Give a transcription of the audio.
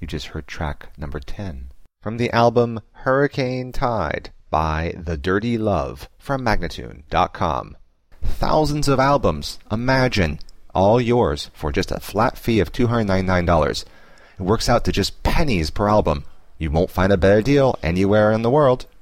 You just heard track number 10 from the album Hurricane Tide by The Dirty Love from Magnatune.com. Thousands of albums, imagine, all yours for just a flat fee of $299. It works out to just pennies per album. You won't find a better deal anywhere in the world.